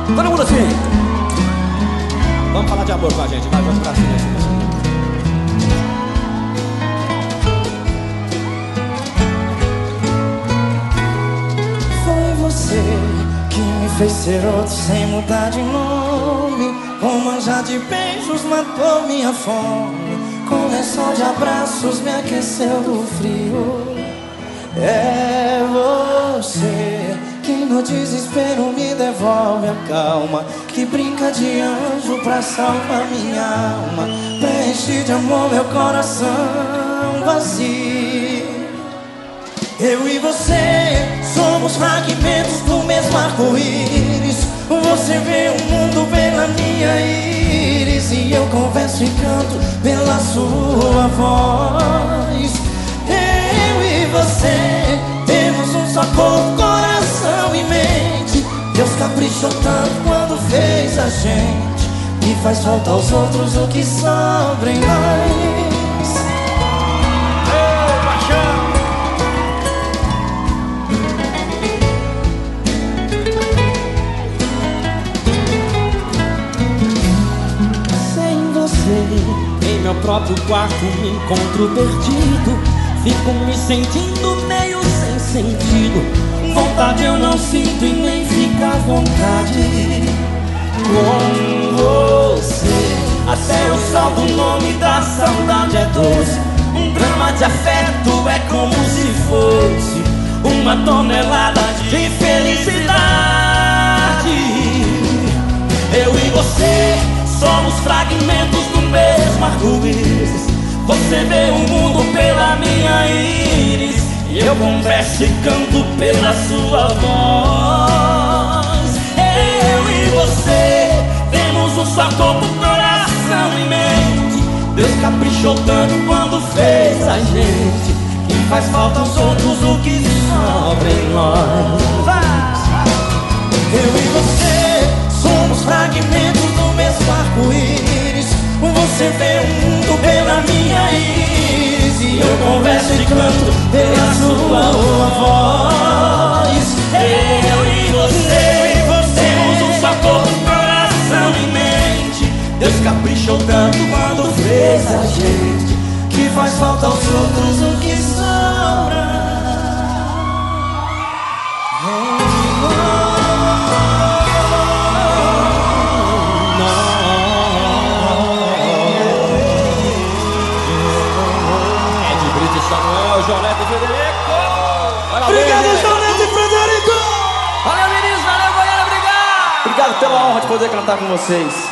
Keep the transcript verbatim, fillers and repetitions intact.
Todo mundo assim. Vamos falar de amor com a gente. Vai, vai pra cima assim. Foi você que me fez ser outro sem mudar de nome. Um manjar de beijos matou minha fome. Com lençol de abraços me aqueceu do frio. É você que no desespero me devolve a calma, que brinca de anjo pra salvar minha alma, preenche de amor meu coração vazio. Eu e você somos fragmentos do mesmo arco-íris. Você vê o mundo pela minha íris e eu converso e canto pela sua voz. Eu e você temos um só corpo, coração e mente. Deus caprichou tanto quando fez a gente, e faz falta aos outros o que sobra em nós. Ei, paixão! Sem você, em meu próprio quarto me encontro perdido. Fico me sentindo meio sem sentido. Vontade eu não sinto e nem fica à vontade. Com você, até o sol do nome da saudade é doce. Um drama de afeto é como se fosse uma tonelada de felicidade. Eu e você somos fragmentos do mesmo arco-íris. Você vê o mundo pela minha íris e eu converso e canto pela sua voz. Eu e você temos um só corpo, coração e mente. Deus caprichou tanto quando fez a gente, que faz falta aos outros o que sobra em nós. eu e você somos fragmentos do mesmo arco-íris. Você vê o mundo pela minha íris e eu converso e canto pela sua voz. Eu e você, você temos um só corpo, coração e mente. Deus caprichou tanto quando fez a gente, que faz falta aos outros o que sobra. Samuel, Jonete e Frederico. Parabéns, Obrigado, gente. Jonete e Frederico. Valeu, meninos. Valeu, Goiânia. Obrigado. Obrigado pela honra de poder cantar com vocês.